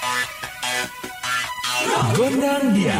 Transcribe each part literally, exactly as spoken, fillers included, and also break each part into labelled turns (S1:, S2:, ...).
S1: Gondang dia.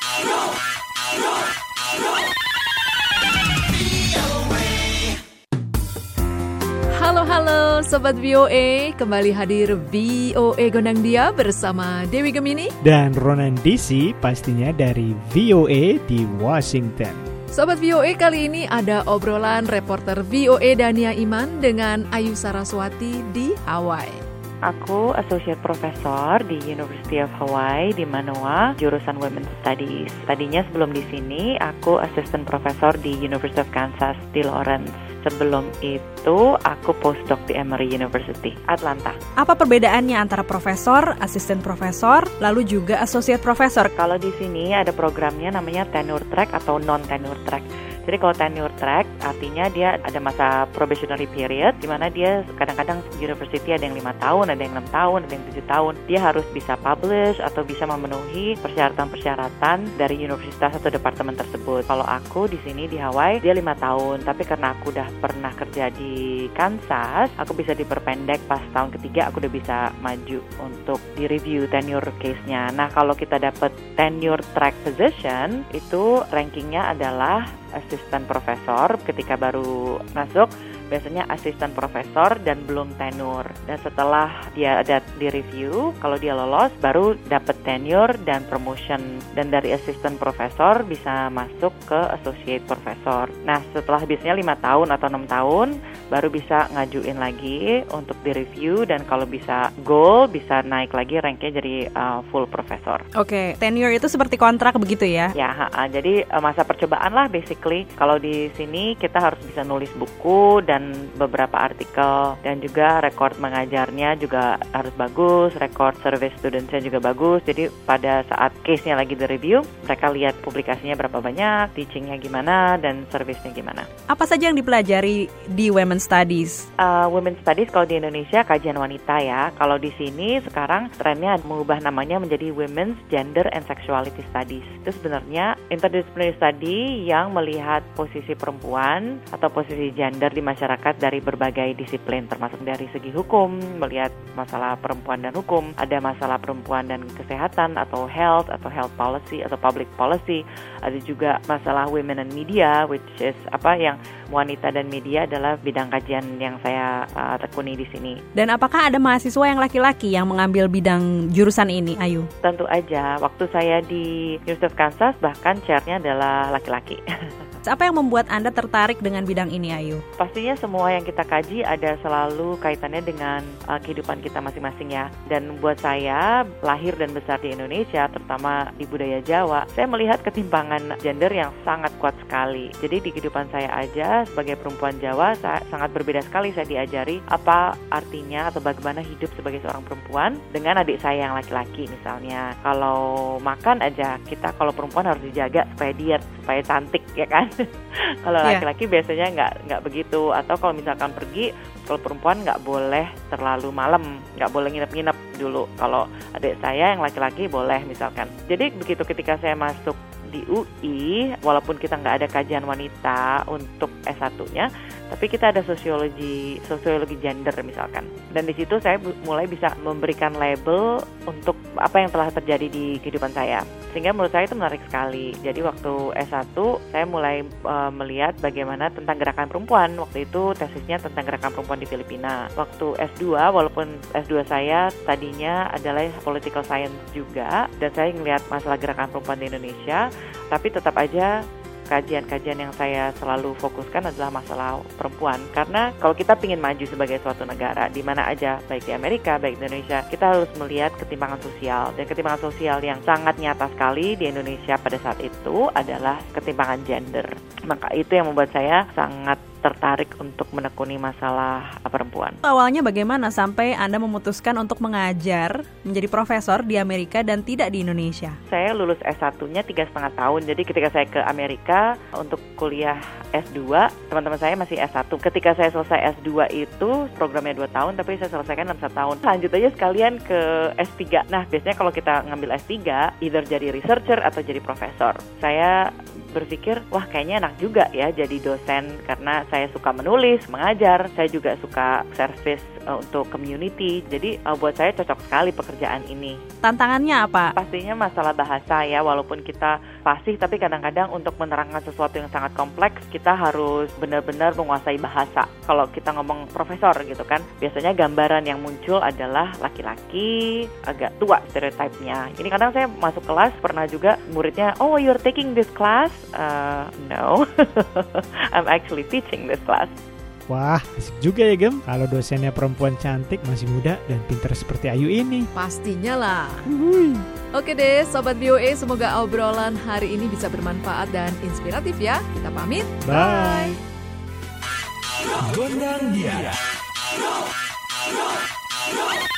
S2: Halo-halo Sobat V O A, kembali hadir V O A Gondang Dia bersama Dewi Gemini
S3: dan Ronan D C, pastinya dari V O A di Washington.
S2: Sobat V O A, kali ini ada obrolan reporter V O A Dania Iman dengan Ayu Saraswati di Hawaii.
S4: Aku Associate Professor di University of Hawaii di Manoa, jurusan Women's Studies. Tadinya sebelum di sini, aku Assistant Professor di University of Kansas di Lawrence. Sebelum itu, aku postdoc di Emory University, Atlanta.
S5: Apa perbedaannya antara profesor, asisten profesor, lalu juga associate professor?
S4: Kalau di sini ada programnya namanya tenure track atau non-tenure track. Jadi kalau tenure track artinya dia ada masa probationary period di mana dia kadang-kadang university ada yang lima tahun, ada yang enam tahun, ada yang tujuh tahun. Dia harus bisa publish atau bisa memenuhi persyaratan-persyaratan dari universitas atau departemen tersebut. Kalau aku di sini di Hawaii dia lima tahun, tapi karena aku udah pernah kerja di Kansas, aku bisa diperpendek pas tahun ketiga aku udah bisa maju untuk di-review tenure case-nya. Nah, kalau kita dapat tenure track position, itu rankingnya adalah asisten profesor. Ketika baru masuk biasanya asisten profesor dan belum tenure, dan setelah dia ada di review, kalau dia lolos baru dapat tenure dan promotion, dan dari asisten profesor bisa masuk ke associate profesor. Nah, setelah biasanya lima tahun atau enam tahun baru bisa ngajuin lagi untuk di review, dan kalau bisa gold bisa naik lagi ranknya jadi uh, full profesor.
S5: Oke, tenure itu seperti kontrak begitu ya?
S4: Ya, ha-ha. Jadi uh, masa percobaan lah basically. Kalau di sini kita harus bisa nulis buku dan beberapa artikel, dan juga rekor mengajarnya juga harus bagus, rekor survey studentsnya juga bagus. Jadi pada saat case-nya lagi di-review, mereka lihat publikasinya berapa banyak, teaching-nya gimana, dan service-nya gimana.
S5: Apa saja yang dipelajari di Women's Studies?
S4: Uh, Women's Studies kalau di Indonesia kajian wanita ya. Kalau di sini sekarang trennya mengubah namanya menjadi Women's Gender and Sexuality Studies. Itu sebenarnya interdisciplinary study yang melihat posisi perempuan atau posisi gender di masyarakat dari berbagai disiplin, termasuk dari segi hukum, melihat masalah perempuan dan hukum, ada masalah perempuan dan kesehatan atau health atau health policy atau public policy, ada juga masalah women and media, which is apa yang wanita dan media adalah bidang kajian yang saya uh, tekuni di sini.
S5: Dan apakah ada mahasiswa yang laki-laki yang mengambil bidang jurusan ini, Ayu?
S4: Tentu aja, waktu saya di University of Kansas bahkan chairnya adalah laki-laki.
S5: Apa yang membuat Anda tertarik dengan bidang ini, Ayu?
S4: Pastinya semua yang kita kaji ada selalu kaitannya dengan uh, kehidupan kita masing-masing ya. Dan buat saya, lahir dan besar di Indonesia, terutama di budaya Jawa, saya melihat ketimpangan gender yang sangat kuat sekali. Jadi di kehidupan saya aja, sebagai perempuan Jawa, saya, sangat berbeda sekali saya diajari apa artinya atau bagaimana hidup sebagai seorang perempuan dengan adik saya yang laki-laki misalnya. Kalau makan aja, kita kalau perempuan harus dijaga supaya diet, supaya cantik ya kan. Kalau yeah. laki-laki biasanya nggak nggak begitu. Atau kalau misalkan pergi, kalau perempuan nggak boleh terlalu malam, nggak boleh nginep-nginep dulu. Kalau adik saya yang laki-laki boleh misalkan. Jadi begitu ketika saya masuk di U I, walaupun kita nggak ada kajian wanita untuk S satu-nya, tapi kita ada sosiologi sosiologi gender misalkan. Dan di situ saya mulai bisa memberikan label untuk apa yang telah terjadi di kehidupan saya. Sehingga menurut saya itu menarik sekali. Jadi waktu S satu saya mulai uh, melihat bagaimana tentang gerakan perempuan. Waktu itu tesisnya tentang gerakan perempuan di Filipina. Waktu S dua, walaupun S dua saya tadinya adalah political science juga, dan saya ngelihat masalah gerakan perempuan di Indonesia, tapi tetap aja kajian-kajian yang saya selalu fokuskan adalah masalah perempuan. Karena kalau kita ingin maju sebagai suatu negara, di mana aja, baik di Amerika, baik di Indonesia, kita harus melihat ketimpangan sosial. Dan ketimpangan sosial yang sangat nyata sekali di Indonesia pada saat itu adalah ketimpangan gender. Maka itu yang membuat saya sangat tertarik untuk menekuni masalah perempuan.
S5: Awalnya bagaimana sampai Anda memutuskan untuk mengajar menjadi profesor di Amerika dan tidak di Indonesia?
S4: Saya lulus S satu-nya tiga setengah tahun. Jadi ketika saya ke Amerika untuk kuliah S dua, teman-teman saya masih S satu. Ketika saya selesai S dua itu programnya dua tahun, tapi saya selesaikan dalam satu tahun. Lanjut aja sekalian ke S tiga. Nah, biasanya kalau kita ngambil S tiga, either jadi researcher atau jadi profesor. Saya berpikir, wah kayaknya enak juga ya jadi dosen karena saya suka menulis, mengajar, saya juga suka service uh, untuk community. Jadi uh, buat saya cocok sekali pekerjaan ini.
S5: Tantangannya apa?
S4: Pastinya masalah bahasa ya, walaupun kita fasih tapi kadang-kadang untuk menerangkan sesuatu yang sangat kompleks kita harus benar-benar menguasai bahasa. Kalau kita ngomong profesor gitu kan, biasanya gambaran yang muncul adalah laki-laki agak tua stereotipnya. Ini kadang saya masuk kelas pernah juga muridnya, oh you're taking this class? Uh, no, I'm actually teaching this class.
S3: Wah, asik juga ya Gem, kalau dosennya perempuan cantik, masih muda, dan pintar seperti Ayu ini.
S2: Pastinya lah. Oke deh, Sobat V O A, semoga obrolan hari ini bisa bermanfaat dan inspiratif ya. Kita pamit.
S3: Bye.
S1: Gondang dia.